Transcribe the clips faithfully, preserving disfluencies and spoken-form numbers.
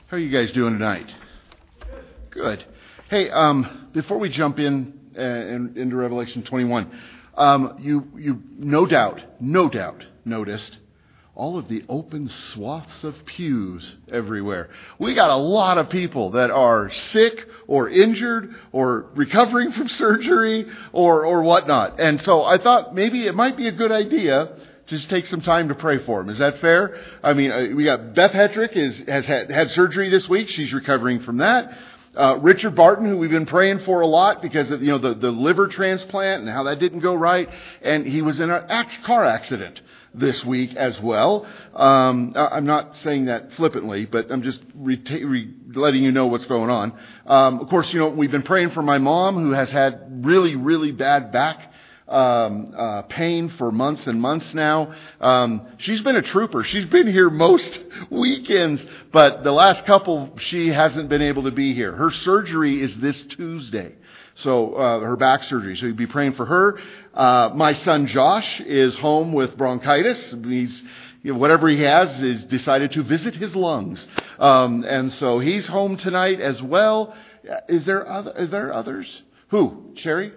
How are you guys doing tonight? Good. Hey, um, before we jump in, uh, in into Revelation twenty-one, um, you you no doubt, no doubt noticed all of the open swaths of pews everywhere. We got a lot of people that are sick or injured or recovering from surgery or or whatnot, and so I thought maybe it might be a good idea. Just take some time to pray for him. Is that fair? I mean, we got Beth Hetrick is, has had, had surgery this week. She's recovering from that. Uh, Richard Barton, who we've been praying for a lot because of, you know, the, the liver transplant and how that didn't go right. And he was in a car accident this week as well. Um, I'm not saying that flippantly, but I'm just re- re- letting you know what's going on. Um, of course, you know, we've been praying for my mom, who has had really, really bad back Um, uh, pain for months and months now. Um, she's been a trooper. She's been here most weekends, but the last couple she hasn't been able to be here. Her surgery is this Tuesday, so uh, her back surgery. So you'd be praying for her. Uh, my son Josh is home with bronchitis. He's you know, whatever he has is decided to visit his lungs, um, and so he's home tonight as well. Is there other? Is there others? Who? Sherry?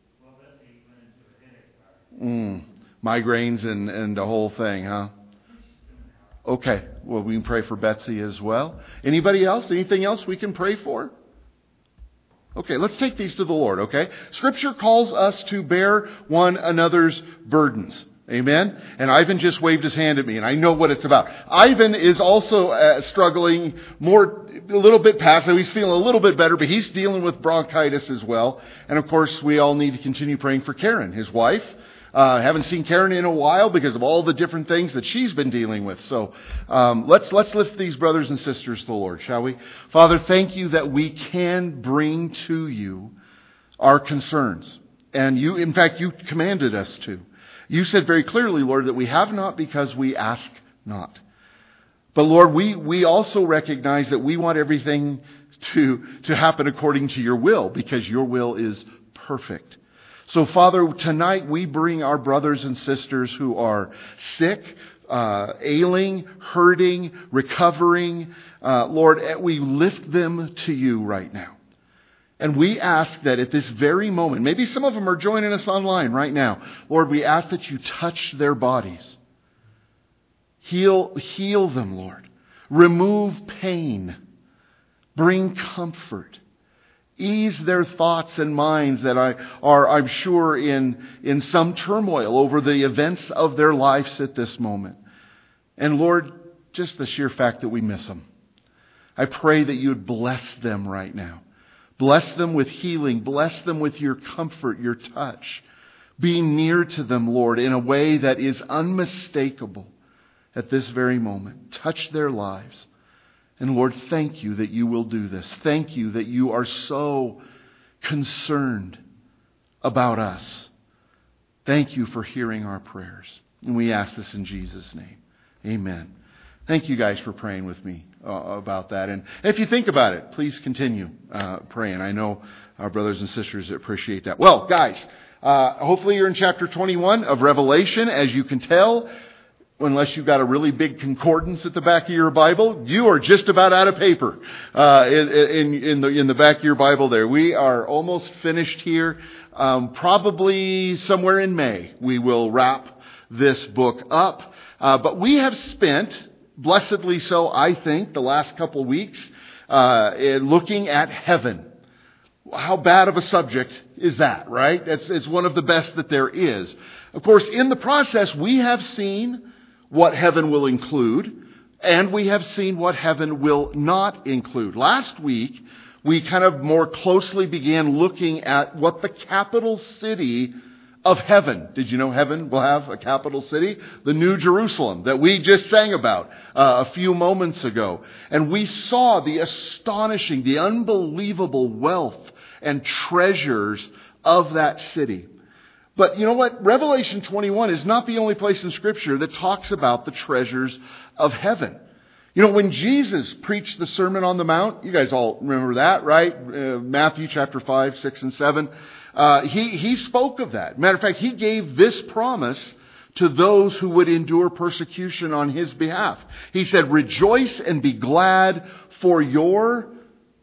Mm, migraines and, and the whole thing, huh? Okay. Well, we can pray for Betsy as well. Anybody else? Anything else we can pray for? Okay, let's take these to the Lord, okay? Scripture calls us to bear one another's burdens. Amen? And Ivan just waved his hand at me, and I know what it's about. Ivan is also uh, struggling more, a little bit past, so he's feeling a little bit better, but he's dealing with bronchitis as well. And of course, we all need to continue praying for Karen, his wife. Uh, haven't seen Karen in a while because of all the different things that she's been dealing with. So um, let's let's lift these brothers and sisters to the Lord, shall we? Father, thank you that we can bring to you our concerns. And you, in fact, you commanded us to. You said very clearly, Lord, that we have not because we ask not. But Lord, we, we also recognize that we want everything to, to happen according to your will because your will is perfect. So, Father, tonight we bring our brothers and sisters who are sick, uh, ailing, hurting, recovering. Uh, Lord, we lift them to you right now. And we ask that at this very moment, maybe some of them are joining us online right now. Lord, we ask that you touch their bodies. Heal, heal them, Lord. Remove pain. Bring comfort. Ease their thoughts and minds that I, are, I'm sure, in, in some turmoil over the events of their lives at this moment. And Lord, just the sheer fact that we miss them. I pray that you would bless them right now. Bless them with healing. Bless them with your comfort, your touch. Be near to them, Lord, in a way that is unmistakable at this very moment. Touch their lives. And Lord, thank you that you will do this. Thank you that you are so concerned about us. Thank you for hearing our prayers. And we ask this in Jesus' name. Amen. Thank you guys for praying with me uh, about that. And if you think about it, please continue uh, praying. I know our brothers and sisters appreciate that. Well, guys, uh, hopefully you're in chapter twenty-one of Revelation. As you can tell, unless you've got a really big concordance at the back of your Bible, you are just about out of paper uh, in, in, in, the, in the back of your Bible there. We are almost finished here. Um, probably somewhere in May, we will wrap this book up. Uh, but we have spent, blessedly so, I think, the last couple weeks uh, looking at heaven. How bad of a subject is that, right? It's, it's one of the best that there is. Of course, in the process, we have seen what heaven will include, and we have seen what heaven will not include. Last week, we kind of more closely began looking at what the capital city of heaven. Did you know heaven will have a capital city? The New Jerusalem that we just sang about uh, a few moments ago. And we saw the astonishing, the unbelievable wealth and treasures of that city. But you know what? Revelation twenty-one is not the only place in Scripture that talks about the treasures of heaven. You know, when Jesus preached the Sermon on the Mount, you guys all remember that, right? Uh, Matthew chapter five, six, and seven. Uh, he, he spoke of that. Matter of fact, he gave this promise to those who would endure persecution on His behalf. He said, rejoice and be glad, for your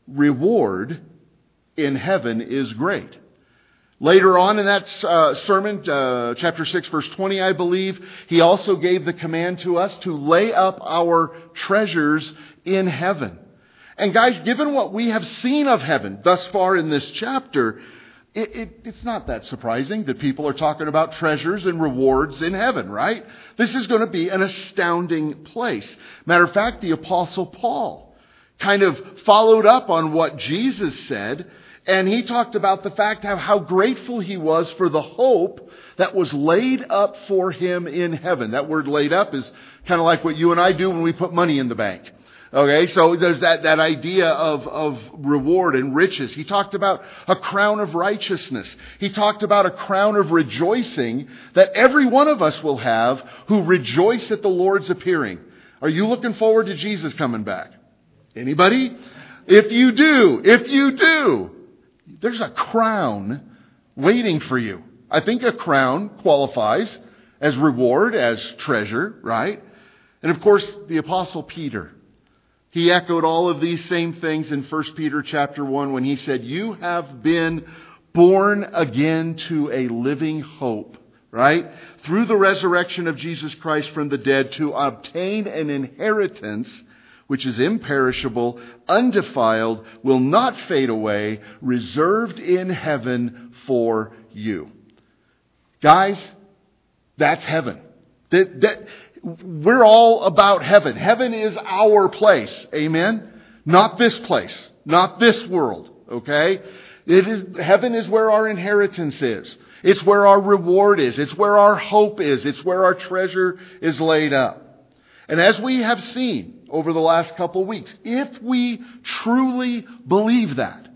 reward in heaven is great. Later on in that uh, sermon, uh, chapter six, verse twenty, I believe, He also gave the command to us to lay up our treasures in heaven. And guys, given what we have seen of heaven thus far in this chapter, it, it, it's not that surprising that people are talking about treasures and rewards in heaven, right? This is going to be an astounding place. Matter of fact, the Apostle Paul kind of followed up on what Jesus said, and he talked about the fact of how grateful he was for the hope that was laid up for him in heaven. That word laid up is kind of like what you and I do when we put money in the bank. Okay, so there's that, that idea of, of reward and riches. He talked about a crown of righteousness. He talked about a crown of rejoicing that every one of us will have who rejoice at the Lord's appearing. Are you looking forward to Jesus coming back? Anybody? If you do, if you do, there's a crown waiting for you. I think a crown qualifies as reward, as treasure, right? And of course, the Apostle Peter, he echoed all of these same things in First Peter chapter one when he said, you have been born again to a living hope, right? Through the resurrection of Jesus Christ from the dead, to obtain an inheritance which is imperishable, undefiled, will not fade away, reserved in heaven for you. Guys, that's heaven. That, that, we're all about heaven. Heaven is our place. Amen? Not this place. Not this world. Okay? It is, heaven is where our inheritance is. It's where our reward is. It's where our hope is. It's where our treasure is laid up. And as we have seen over the last couple of weeks, if we truly believe that,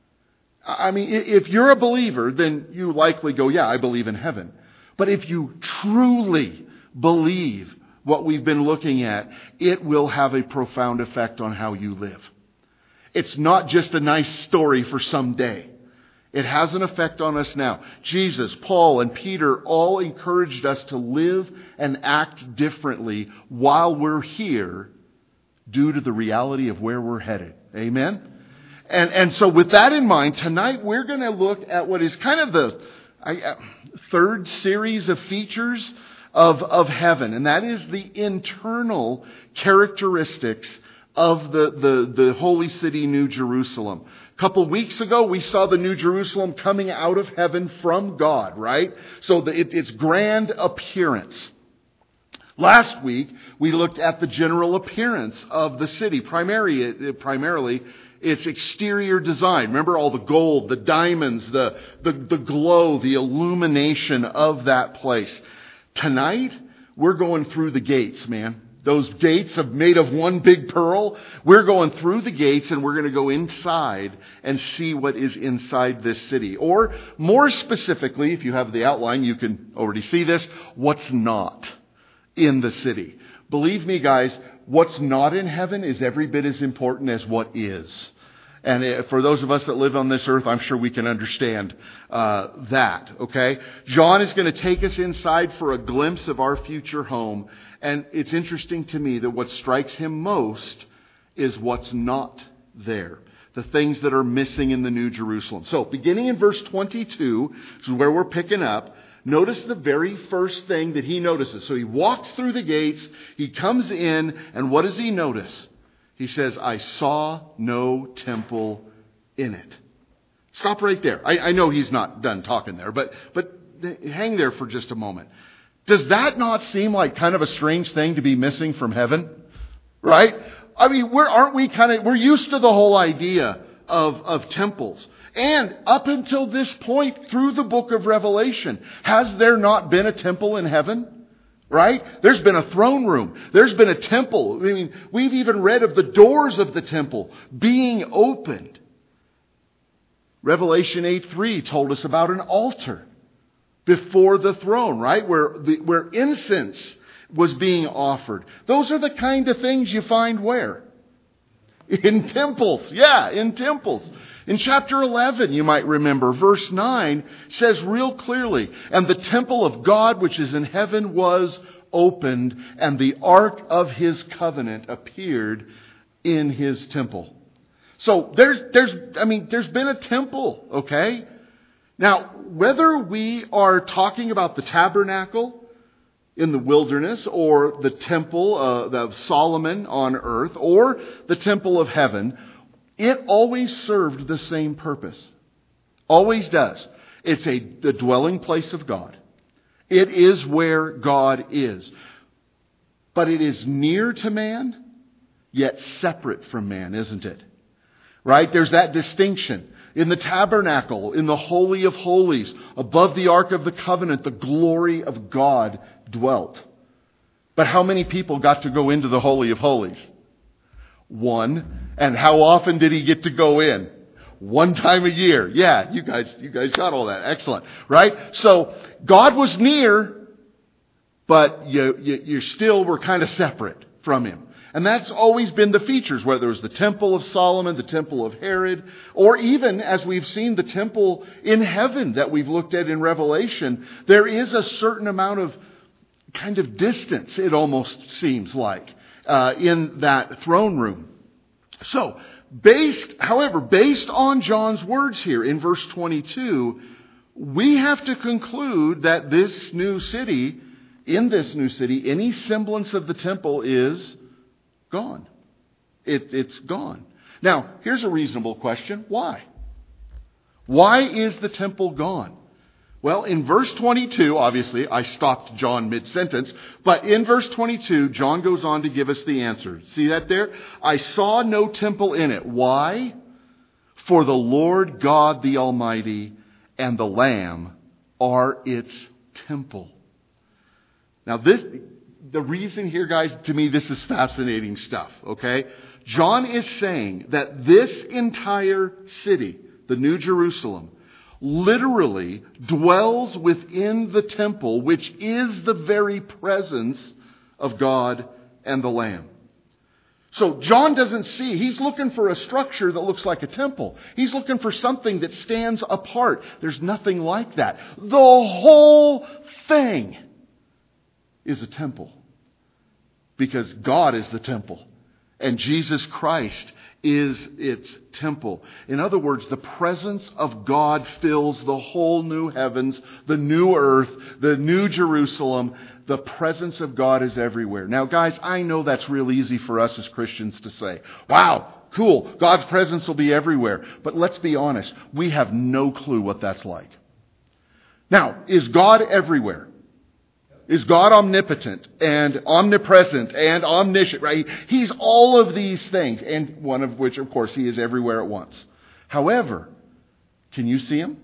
I mean, if you're a believer, then you likely go, yeah, I believe in heaven. But if you truly believe what we've been looking at, it will have a profound effect on how you live. It's not just a nice story for someday. It has an effect on us now. Jesus, Paul, and Peter all encouraged us to live and act differently while we're here due to the reality of where we're headed. Amen? And, and so with that in mind, tonight we're going to look at what is kind of the I, third series of features of, of heaven. And that is the internal characteristics of the, the, the holy city, New Jerusalem. A couple weeks ago, we saw the New Jerusalem coming out of heaven from God, right? So the, it, its grand appearance. Last week, we looked at the general appearance of the city, primarily, primarily its exterior design. Remember all the gold, the diamonds, the, the, the glow, the illumination of that place. Tonight, we're going through the gates, man. Those gates are made of one big pearl. We're going through the gates and we're going to go inside and see what is inside this city. Or more specifically, if you have the outline, you can already see this, what's not in the city. Believe me, guys, what's not in heaven is every bit as important as what is. And for those of us that live on this earth, I'm sure we can understand uh, that, okay? John is going to take us inside for a glimpse of our future home. And it's interesting to me that what strikes him most is what's not there. The things that are missing in the New Jerusalem. So, beginning in verse twenty-two, which is where we're picking up, notice the very first thing that he notices. So he walks through the gates, he comes in, and what does he notice? He says, I saw no temple in it. Stop right there. I, I know he's not done talking there, but, but hang there for just a moment. Does that not seem like kind of a strange thing to be missing from heaven? Right? I mean, we're, aren't we kind of, we're used to the whole idea of, of temples. And up until this point through the book of Revelation, has there not been a temple in heaven? Right? There's been a throne room. There's been a temple. I mean, we've even read of the doors of the temple being opened. Revelation eight three told us about an altar before the throne, right? Where the, where incense was being offered. Those are the kind of things you find where? In temples. Yeah, in temples. In chapter eleven, you might remember, verse nine says real clearly, and the temple of God which is in heaven was opened, and the ark of his covenant appeared in his temple. So there's, there's, I mean, there's been a temple, okay? Now, whether we are talking about the tabernacle in the wilderness, or the temple uh, of Solomon on earth, or the temple of heaven, it always served the same purpose. Always does. It's a the dwelling place of God. It is where God is. But it is near to man, yet separate from man, isn't it? Right? There's that distinction. In the tabernacle, in the Holy of Holies, above the Ark of the Covenant, the glory of God dwelt. But how many people got to go into the Holy of Holies? One. And how often did he get to go in? One time a year. Yeah, you guys, you guys got all that. Excellent. Right? So, God was near, but you, you, you still were kind of separate from him. And that's always been the features, whether it was the temple of Solomon, the temple of Herod, or even, as we've seen, the temple in heaven that we've looked at in Revelation. There is a certain amount of kind of distance, it almost seems like, uh, in that throne room. So, based, however, based on John's words here in verse twenty-two, we have to conclude that this new city, in this new city, any semblance of the temple is gone. It, it's gone. Now, here's a reasonable question. Why? Why is the temple gone? Well, in verse twenty-two, obviously, I stopped John mid-sentence, but in verse twenty-two, John goes on to give us the answer. See that there? I saw no temple in it. Why? For the Lord God the Almighty and the Lamb are its temple. Now, this, the reason here, guys, to me, this is fascinating stuff, okay? John is saying that this entire city, the New Jerusalem, literally dwells within the temple, which is the very presence of God and the Lamb. So John doesn't see, he's looking for a structure that looks like a temple. He's looking for something that stands apart. There's nothing like that. The whole thing is a temple. Because God is the temple. And Jesus Christ is its temple. In other words, the presence of God fills the whole new heavens, the new earth, the new Jerusalem. The presence of God is everywhere. Now, guys, I know that's real easy for us as Christians to say. Wow, cool, God's presence will be everywhere. But let's be honest, we have no clue what that's like. Now, is God everywhere? Is God omnipotent and omnipresent and omniscient, right? He's all of these things, and one of which, of course, he is everywhere at once. However, can you see him?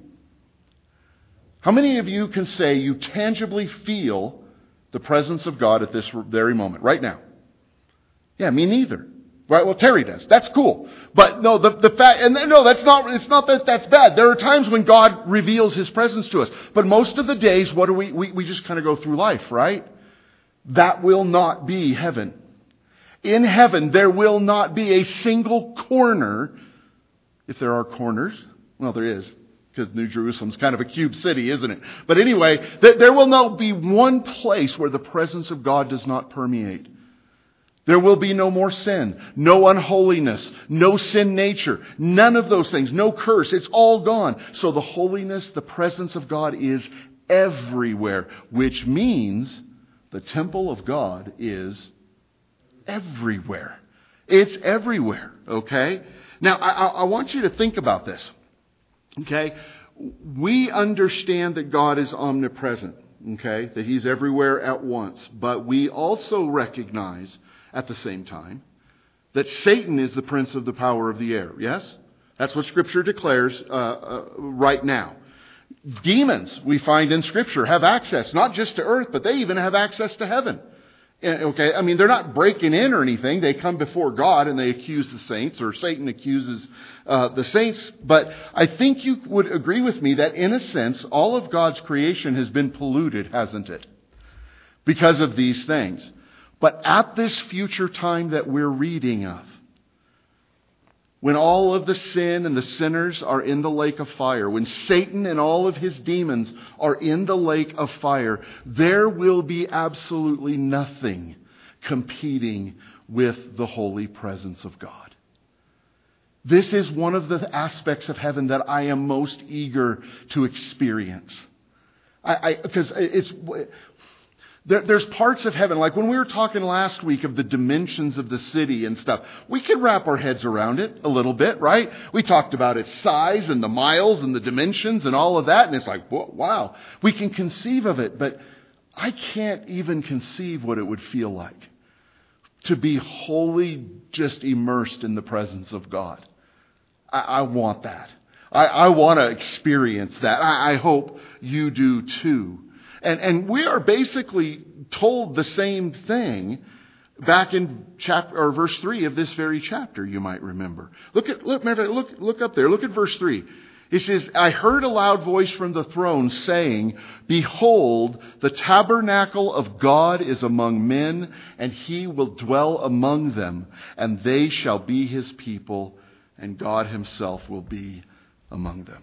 How many of you can say you tangibly feel the presence of God at this very moment, right now? Yeah, me neither. Right? Well, Terry does. That's cool. But no, the, the fact, and no, that's not, it's not that that's bad. There are times when God reveals his presence to us. But most of the days, what do we, we, we just kind of go through life, right? That will not be heaven. In heaven, there will not be a single corner, if there are corners. Well, there is, because New Jerusalem's kind of a cube city, isn't it? But anyway, there, there will not be one place where the presence of God does not permeate. There will be no more sin, no unholiness, no sin nature, none of those things, no curse. It's all gone. So the holiness, the presence of God is everywhere, which means the temple of God is everywhere. It's everywhere, okay? Now, I, I want you to think about this, okay? We understand that God is omnipresent, okay? That he's everywhere at once. But we also recognize at the same time that Satan is the prince of the power of the air. Yes? That's what Scripture declares uh, uh, right now. Demons, we find in Scripture, have access not just to earth, but they even have access to heaven. Okay, I mean, they're not breaking in or anything. They come before God and they accuse the saints, or Satan accuses uh, the saints. But I think you would agree with me that in a sense, all of God's creation has been polluted, hasn't it? Because of these things. But at this future time that we're reading of, when all of the sin and the sinners are in the lake of fire, when Satan and all of his demons are in the lake of fire, there will be absolutely nothing competing with the holy presence of God. This is one of the aspects of heaven that I am most eager to experience. I, I because it's there, there's parts of heaven, like when we were talking last week of the dimensions of the city and stuff, we can wrap our heads around it a little bit, right? We talked about its size and the miles and the dimensions and all of that, and it's like, wow, we can conceive of it, but I can't even conceive what it would feel like to be wholly just immersed in the presence of God. I, I want that. I, I want to experience that. I, I hope you do too. And, and we are basically told the same thing back in chapter or verse three of this very chapter. You might remember. Look at look look look up there. Look at verse three. It says, "I heard a loud voice from the throne saying, 'Behold, the tabernacle of God is among men, and He will dwell among them, and they shall be His people, and God Himself will be among them.'"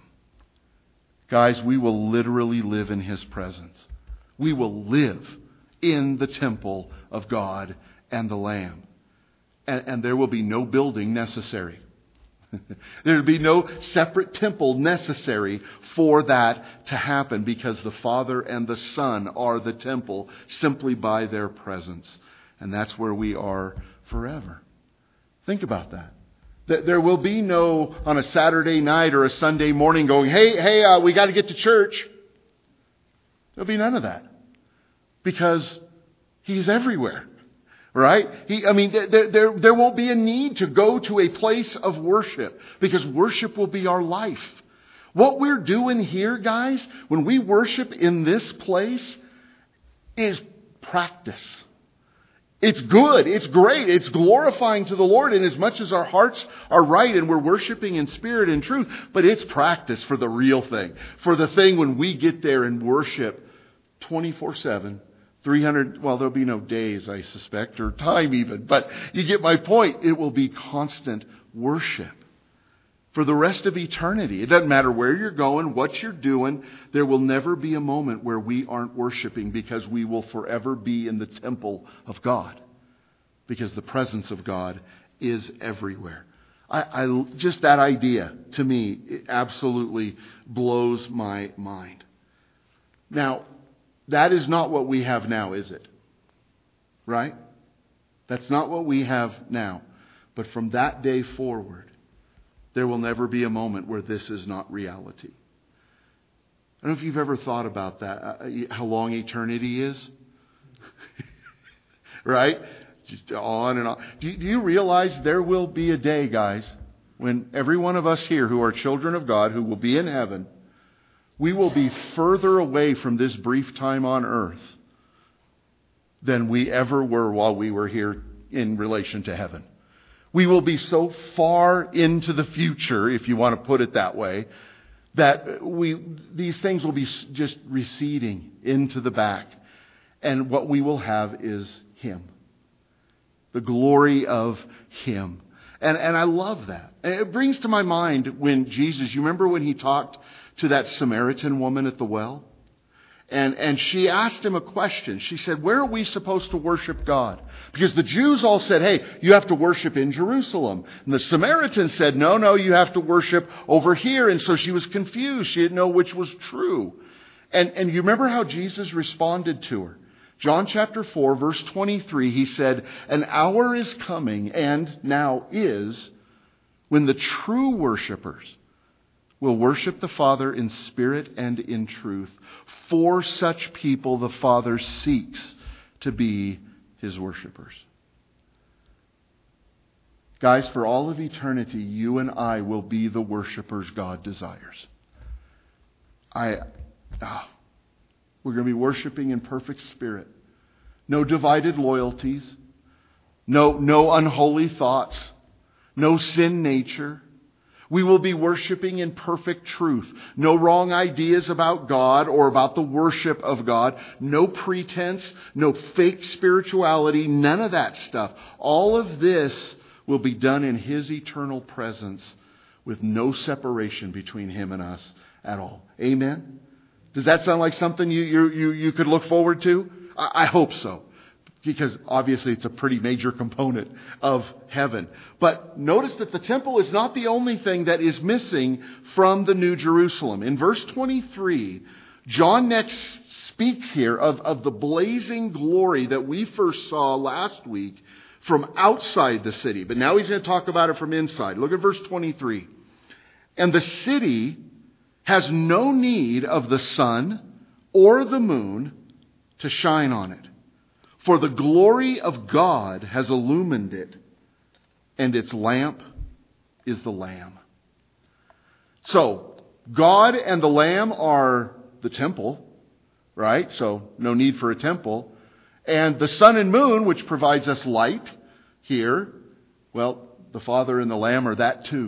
Guys, we will literally live in His presence. We will live in the temple of God and the Lamb. And, and there will be no building necessary. There will be no separate temple necessary for that to happen, because the Father and the Son are the temple simply by their presence. And that's where we are forever. Think about that. There will be no, on a Saturday night or a Sunday morning, going, hey, hey, uh, we got to get to church. There'll be none of that. Because He's everywhere. Right? He, I mean, there, there, there won't be a need to go to a place of worship, because worship will be our life. What we're doing here, guys, when we worship in this place, is practice. It's good. It's great. It's glorifying to the Lord, in as much as our hearts are right and we're worshiping in spirit and truth. But it's practice for the real thing. For the thing when we get there and worship twenty-four seven, three hundred, well, there'll be no days, I suspect, or time even. But you get my point. It will be constant worship for the rest of eternity. It doesn't matter where you're going, what you're doing. There will never be a moment where we aren't worshiping, because we will forever be in the temple of God, because the presence of God is everywhere. I, I just that idea, to me, it absolutely blows my mind. Now, that is not what we have now, is it? Right? That's not what we have now. But from that day forward, there will never be a moment where this is not reality. I don't know if you've ever thought about that, uh, how long eternity is. Right? Just on and on. Do you, do you realize there will be a day, guys, when every one of us here who are children of God, who will be in heaven, we will be further away from this brief time on earth than we ever were while we were here in relation to heaven. We will be so far into the future, if you want to put it that way, that we these things will be just receding into the back. And what we will have is Him. The glory of Him. And, and I love that. And it brings to my mind when Jesus, you remember when He talked to that Samaritan woman at the well? And, and she asked Him a question. She said, where are we supposed to worship God? Because the Jews all said, hey, you have to worship in Jerusalem. And the Samaritans said, no, no, you have to worship over here. And so she was confused. She didn't know which was true. And, and you remember how Jesus responded to her? John chapter four, verse twenty-three, He said, an hour is coming, and now is, when the true worshipers will worship the Father in spirit and in truth. For such people, the Father seeks to be His worshipers. Guys, for all of eternity, you and I will be the worshipers God desires. I, oh, we're going to be worshiping in perfect spirit. No divided loyalties. No, no unholy thoughts. No sin nature. We will be worshiping in perfect truth. No wrong ideas about God or about the worship of God. No pretense, no fake spirituality, none of that stuff. All of this will be done in His eternal presence with no separation between Him and us at all. Amen? Does that sound like something you you you, you could look forward to? I, I hope so. Because obviously it's a pretty major component of heaven. But notice that the temple is not the only thing that is missing from the New Jerusalem. In verse twenty-three, John next speaks here of, of the blazing glory that we first saw last week from outside the city. But now he's going to talk about it from inside. Look at verse twenty-three. And the city has no need of the sun or the moon to shine on it. For the glory of God has illumined it, and its lamp is the Lamb. So, God and the Lamb are the temple, right? So, no need for a temple. And the sun and moon, which provides us light here, well, the Father and the Lamb are that too.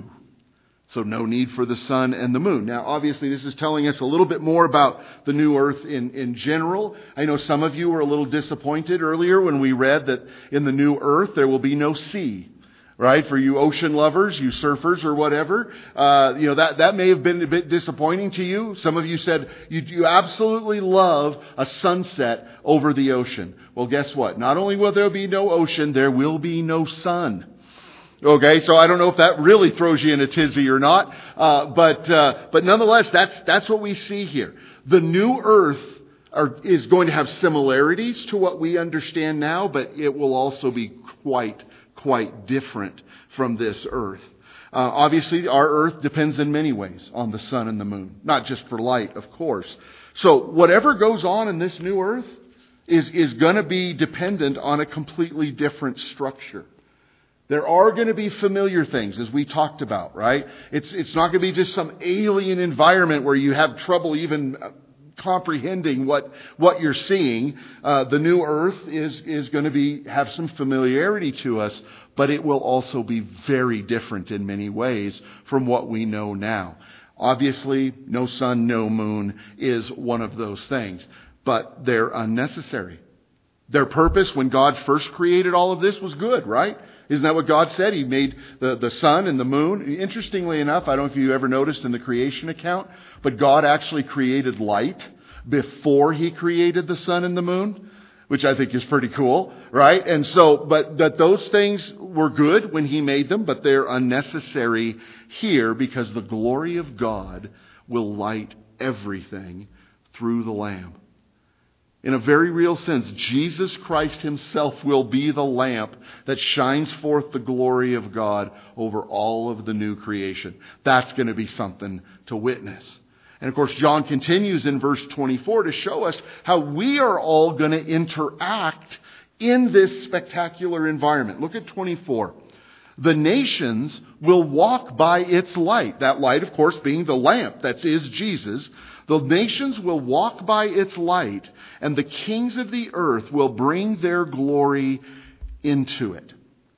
So no need for the sun and the moon. Now, obviously, this is telling us a little bit more about the new earth in, in general. I know some of you were a little disappointed earlier when we read that in the new earth there will be no sea. Right? For you ocean lovers, you surfers or whatever, uh, you know, that, that may have been a bit disappointing to you. Some of you said you, you absolutely love a sunset over the ocean. Well, guess what? Not only will there be no ocean, there will be no sun. Okay, so I don't know if that really throws you in a tizzy or not, uh, but uh, but nonetheless, that's that's what we see here. The new earth are, is going to have similarities to what we understand now, but it will also be quite quite different from this earth. Uh, obviously, our earth depends in many ways on the sun and the moon, not just for light, of course. So whatever goes on in this new earth is is going to be dependent on a completely different structure. There are going to be familiar things, as we talked about, right? It's it's not going to be just some alien environment where you have trouble even comprehending what what you're seeing. Uh, the new earth is is going to be have some familiarity to us, but it will also be very different in many ways from what we know now. Obviously, no sun, no moon is one of those things, but they're unnecessary. Their purpose when God first created all of this was good, right? Isn't that what God said? He made the, the sun and the moon. Interestingly enough, I don't know if you ever noticed in the creation account, but God actually created light before He created the sun and the moon, which I think is pretty cool, right? And so, but that those things were good when He made them, but they're unnecessary here because the glory of God will light everything through the Lamb. In a very real sense, Jesus Christ Himself will be the lamp that shines forth the glory of God over all of the new creation. That's going to be something to witness. And of course, John continues in verse twenty-four to show us how we are all going to interact in this spectacular environment. Look at twenty-four. The nations will walk by its light. That light, of course, being the lamp that is Jesus. The nations will walk by its light, and the kings of the earth will bring their glory into it.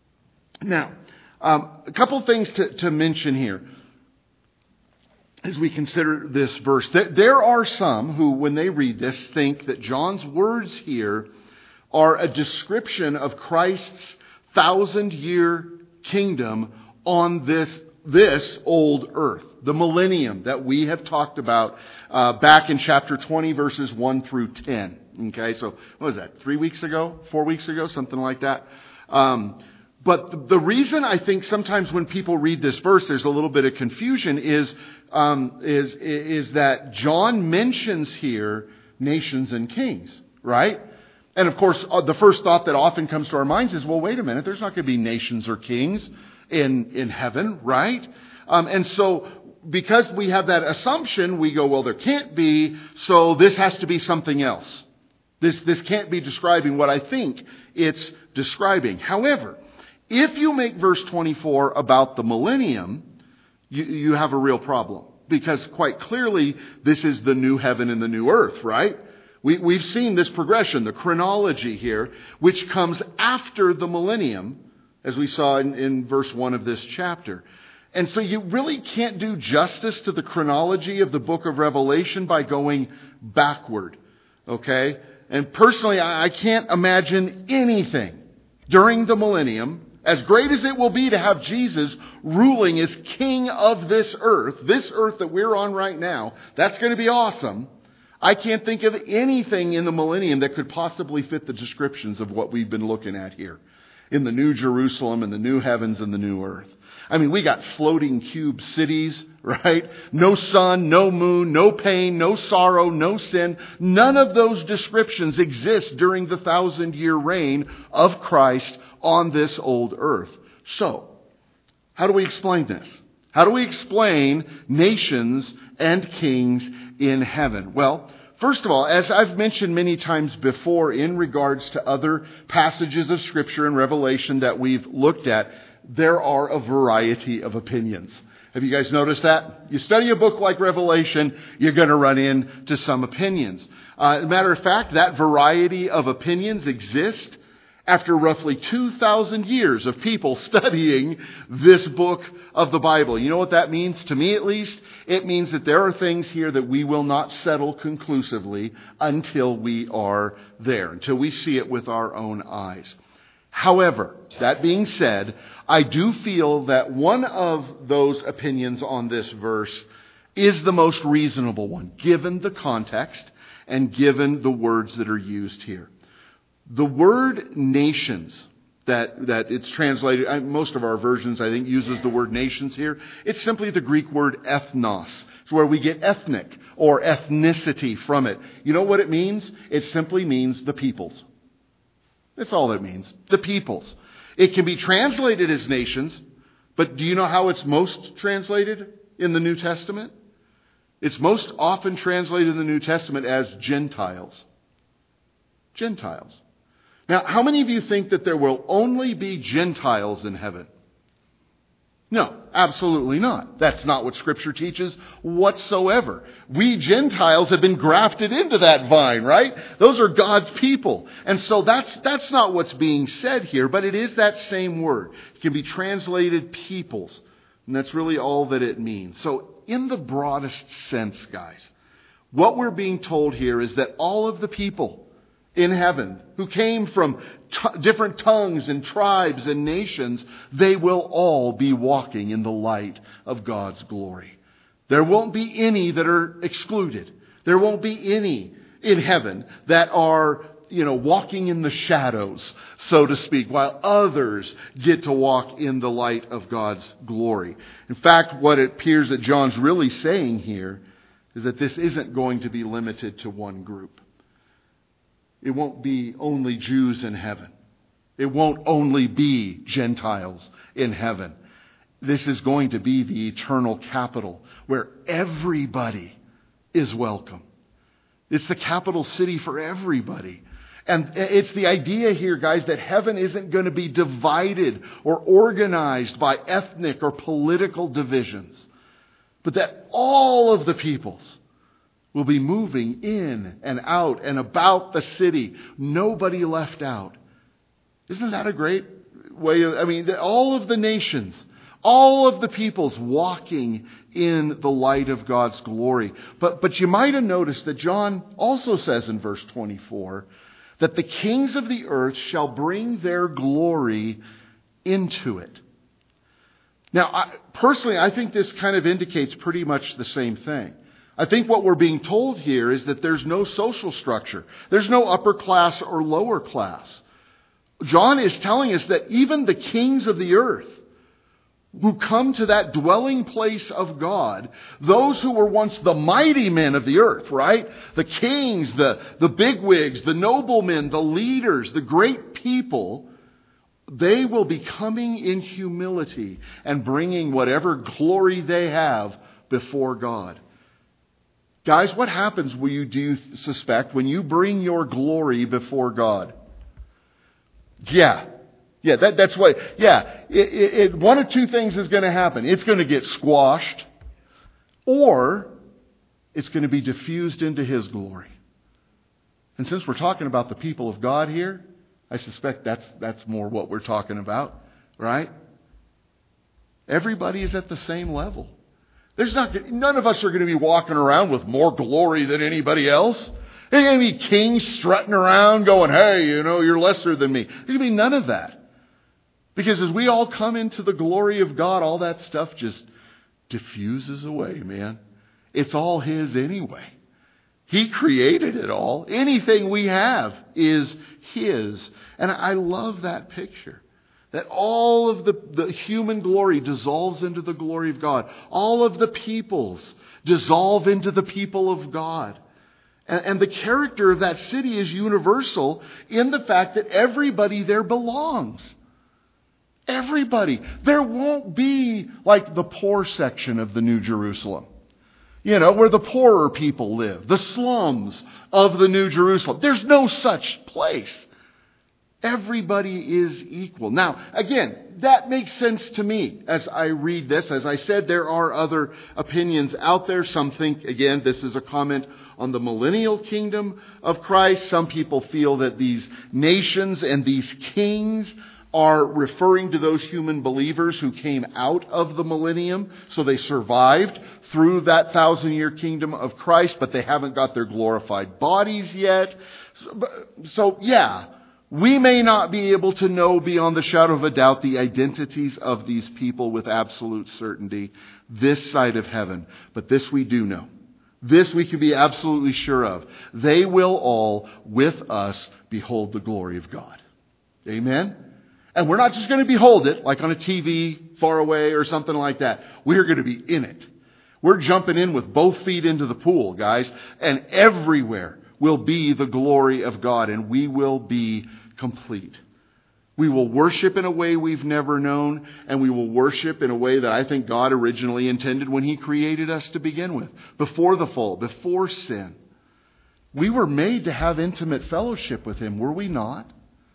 Now, um, a couple things to, to mention here as we consider this verse. There are some who, when they read this, think that John's words here are a description of Christ's thousand-year kingdom on this this old earth, the millennium that we have talked about uh, back in chapter twenty, verses one through ten. Okay, so what was that, three weeks ago, four weeks ago, something like that? Um, but the, the reason I think sometimes when people read this verse, there's a little bit of confusion is, um, is, is that John mentions here nations and kings, right? And of course, the first thought that often comes to our minds is, well, wait a minute, there's not going to be nations or kings in, in heaven, right? Um, and so, because we have that assumption, we go, well, there can't be, so this has to be something else. This, this can't be describing what I think it's describing. However, if you make verse twenty-four about the millennium, you, you have a real problem. Because quite clearly, this is the new heaven and the new earth, right? We, we've seen this progression, the chronology here, which comes after the millennium, as we saw in, in verse one of this chapter. And so you really can't do justice to the chronology of the book of Revelation by going backward. Okay? And personally, I can't imagine anything during the millennium, As great as it will be to have Jesus ruling as king of this earth, this earth that we're on right now, that's going to be awesome. I can't think of anything in the millennium that could possibly fit the descriptions of what we've been looking at here in the New Jerusalem and the new heavens and the new earth. I mean, we got floating cube cities, right? No sun, no moon, no pain, no sorrow, no sin. None of those descriptions exist during the thousand year reign of Christ on this old earth. So, how do we explain this? How do we explain nations and kings in heaven? Well, first of all, as I've mentioned many times before in regards to other passages of Scripture and Revelation that we've looked at, there are a variety of opinions. Have you guys noticed that? You study a book like Revelation, you're going to run into some opinions. Uh, as a matter of fact, that variety of opinions exist after roughly two thousand years of people studying this book of the Bible. You know what that means? To me at least, it means that there are things here that we will not settle conclusively until we are there, until we see it with our own eyes. However, that being said, I do feel that one of those opinions on this verse is the most reasonable one, given the context and given the words that are used here. The word nations, that, that it's translated, most of our versions I think uses the word nations here. It's simply the Greek word ethnos. It's where we get ethnic or ethnicity from it. You know what it means? It simply means the peoples. That's all it means. The peoples. It can be translated as nations, but do you know how it's most translated in the New Testament? It's most often translated in the New Testament as Gentiles. Gentiles. Now, how many of you think that there will only be Gentiles in heaven? No, absolutely not. That's not what Scripture teaches whatsoever. We Gentiles have been grafted into that vine, right? Those are God's people. And so that's that's not what's being said here, but it is that same word. It can be translated peoples. And that's really all that it means. So in the broadest sense, guys, what we're being told here is that all of the people in heaven who came from t- different tongues and tribes and nations, they will all be walking in the light of God's glory. There won't be any that are excluded. There won't be any in heaven that are, you know, walking in the shadows, so to speak, while others get to walk in the light of God's glory. In fact, what it appears that John's really saying here is that this isn't going to be limited to one group. It won't be only Jews in heaven. It won't only be Gentiles in heaven. This is going to be the eternal capital where everybody is welcome. It's the capital city for everybody. And it's the idea here, guys, that heaven isn't going to be divided or organized by ethnic or political divisions, but that all of the peoples will be moving in and out and about the city. Nobody left out. Isn't that a great way of, I mean, all of the nations, all of the peoples walking in the light of God's glory. But, but you might have noticed that John also says in verse twenty-four that the kings of the earth shall bring their glory into it. Now, I, personally, I think this kind of indicates pretty much the same thing. I think what we're being told here is that there's no social structure. There's no upper class or lower class. John is telling us that even the kings of the earth who come to that dwelling place of God, those who were once the mighty men of the earth, right? The kings, the, the bigwigs, the noblemen, the leaders, the great people, they will be coming in humility and bringing whatever glory they have before God. Guys, what happens will you do you suspect when you bring your glory before God? Yeah. Yeah, that, that's what, yeah. It, it, it, one of two things is going to happen. It's going to get squashed, or it's going to be diffused into His glory. And since we're talking about the people of God here, I suspect that's, that's more what we're talking about, right? Everybody is at the same level. There's not, none of us are going to be walking around with more glory than anybody else. There's going to be kings strutting around going, hey, you know, you're lesser than me. There's going to be none of that. Because as we all come into the glory of God, all that stuff just diffuses away, man. It's all His anyway. He created it all. Anything we have is His. And I love that picture. That all of the, the human glory dissolves into the glory of God. All of the peoples dissolve into the people of God. And, and the character of that city is universal in the fact that everybody there belongs. Everybody. There won't be like the poor section of the New Jerusalem. You know, where the poorer people live. The slums of the New Jerusalem. There's no such place. Everybody is equal. Now, again, that makes sense to me as I read this. As I said, there are other opinions out there. Some think, again, this is a comment on the millennial kingdom of Christ. Some people feel that these nations and these kings are referring to those human believers who came out of the millennium. So they survived through that thousand year kingdom of Christ, but they haven't got their glorified bodies yet. So, so yeah, we may not be able to know beyond the shadow of a doubt the identities of these people with absolute certainty this side of heaven. But this we do know. This we can be absolutely sure of. They will all, with us, behold the glory of God. Amen? And we're not just going to behold it like on a T V far away or something like that. We're going to be in it. We're jumping in with both feet into the pool, guys. And everywhere will be the glory of God, and we will be complete. We will worship in a way we've never known, and we will worship in a way that I think God originally intended when He created us to begin with. Before the fall, before sin. We were made to have intimate fellowship with Him, were we not?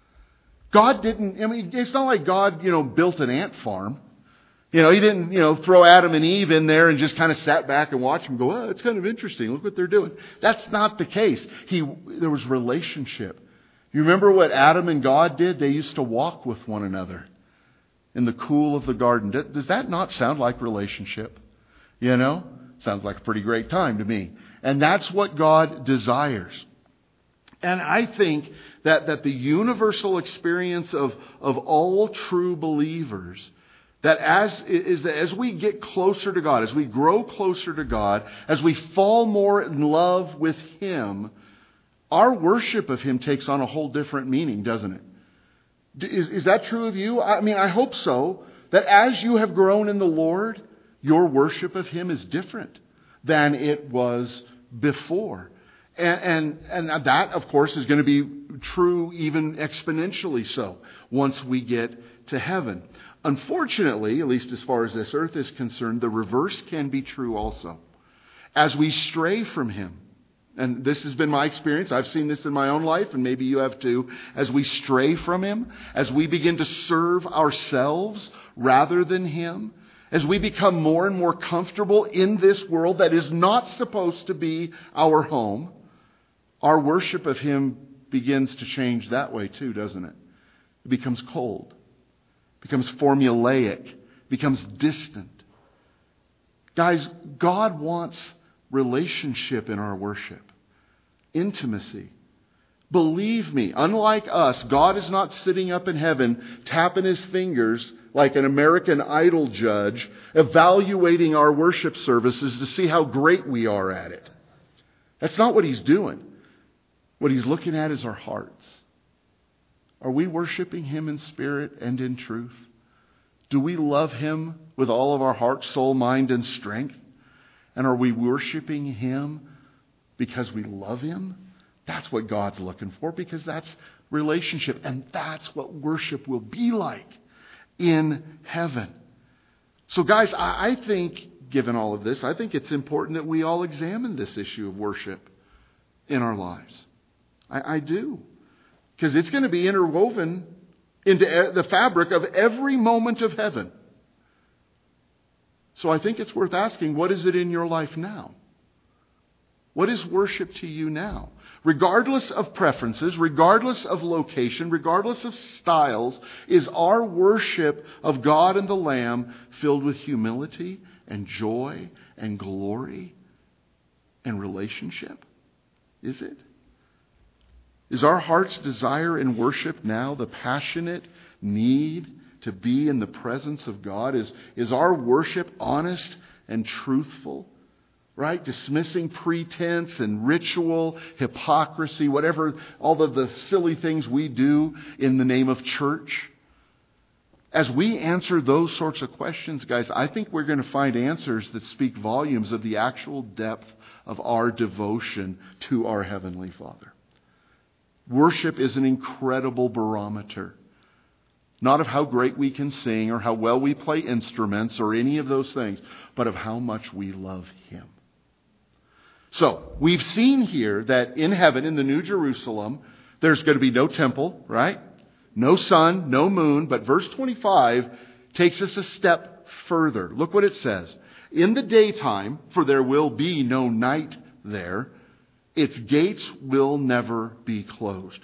God didn't, I mean, it's not like God, you know, built an ant farm. You know, He didn't, you know, throw Adam and Eve in there and just kind of sat back and watched them go, oh, it's kind of interesting. Look what they're doing. That's not the case. He, there was relationship. You remember what Adam and God did? They used to walk with one another in the cool of the garden. Does that not sound like relationship? You know? Sounds like a pretty great time to me. And that's what God desires. And I think that, that the universal experience of, of all true believers, that as is that as we get closer to God, as we grow closer to God, as we fall more in love with Him, our worship of Him takes on a whole different meaning, doesn't it? Is, is that true of you? I mean, I hope so. That as you have grown in the Lord, your worship of Him is different than it was before. And, and, and that, of course, is going to be true even exponentially so once we get to heaven. Unfortunately, at least as far as this earth is concerned, the reverse can be true also. As we stray from Him, and this has been my experience, I've seen this in my own life, and maybe you have too, as we stray from Him, as we begin to serve ourselves rather than Him, as we become more and more comfortable in this world that is not supposed to be our home, our worship of Him begins to change that way too, doesn't it? It becomes cold, becomes formulaic, becomes distant. Guys, God wants relationship in our worship, intimacy. Believe me, unlike us, God is not sitting up in heaven tapping His fingers like an American Idol judge, evaluating our worship services to see how great we are at it. That's not what He's doing. What He's looking at is our hearts. Are we worshiping Him in spirit and in truth? Do we love Him with all of our heart, soul, mind, and strength? And are we worshiping Him because we love Him? That's what God's looking for, because that's relationship. And that's what worship will be like in heaven. So guys, I, I think, given all of this, I think it's important that we all examine this issue of worship in our lives. I, I do. Because it's going to be interwoven into the fabric of every moment of heaven. So I think it's worth asking, what is it in your life now? What is worship to you now? Regardless of preferences, regardless of location, regardless of styles, is our worship of God and the Lamb filled with humility and joy and glory and relationship? Is it? Is our heart's desire in worship now the passionate need to be in the presence of God? Is, is our worship honest and truthful? Right? Dismissing pretense and ritual, hypocrisy, whatever, all of the silly things we do in the name of church. As we answer those sorts of questions, guys, I think we're going to find answers that speak volumes of the actual depth of our devotion to our Heavenly Father. Worship is an incredible barometer. Not of how great we can sing or how well we play instruments or any of those things, but of how much we love Him. So, we've seen here that in heaven, in the New Jerusalem, there's going to be no temple, right? No sun, no moon, but verse twenty-five takes us a step further. Look what it says. In the daytime, for there will be no night there, its gates will never be closed.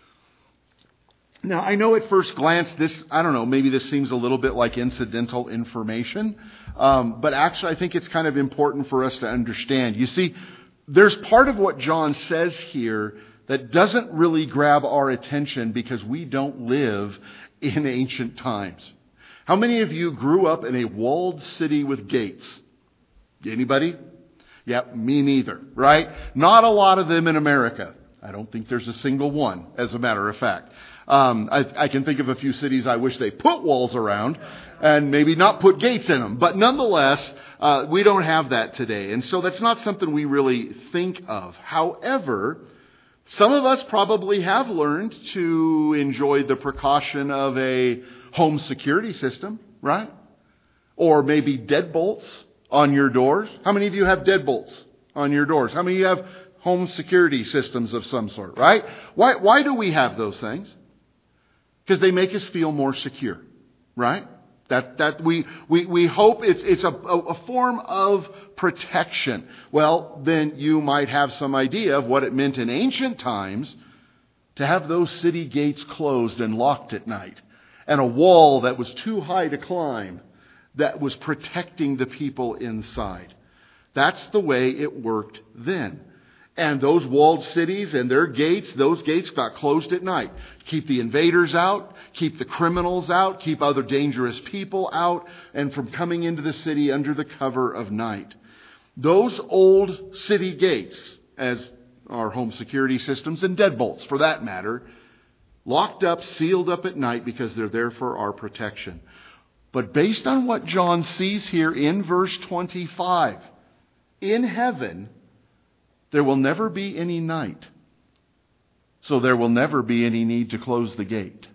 Now, I know at first glance, this, I don't know, maybe this seems a little bit like incidental information, um, but actually I think it's kind of important for us to understand. You see, there's part of what John says here that doesn't really grab our attention because we don't live in ancient times. How many of you grew up in a walled city with gates? Anybody? Yeah, me neither, right? Not a lot of them in America. I don't think there's a single one, as a matter of fact. Um, I, I can think of a few cities I wish they put walls around and maybe not put gates in them. But nonetheless, uh, we don't have that today. And so that's not something we really think of. However, some of us probably have learned to enjoy the precaution of a home security system, right? Or maybe deadbolts on your doors. How many of you have deadbolts on your doors? How many of you have home security systems of some sort, right? Why, why do we have those things? Because they make us feel more secure, right? That that we we we hope it's it's a, a form of protection. Well, then you might have some idea of what it meant in ancient times to have those city gates closed and locked at night, and a wall that was too high to climb that was protecting the people inside. That's the way it worked then. And those walled cities and their gates, those gates got closed at night. Keep the invaders out, keep the criminals out, keep other dangerous people out, and from coming into the city under the cover of night. Those old city gates, as our home security systems and deadbolts for that matter, locked up, sealed up at night because they're there for our protection. But based on what John sees here in verse twenty-five, in heaven, there will never be any night. So there will never be any need to close the gate.